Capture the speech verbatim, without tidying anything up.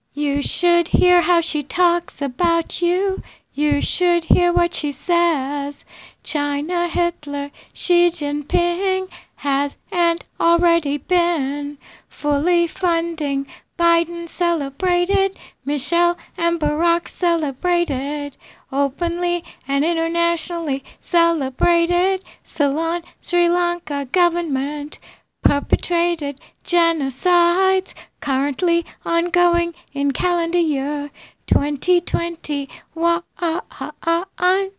You should hear how she talks about you. You should hear what she says. China, Hitler, Xi Jinping has and already been fully funding. Biden celebrated, Michelle and Barack celebrated, openly and internationally celebrated. Ceylon, Sri Lanka government perpetrated genocides currently ongoing in calendar year twenty twenty-one.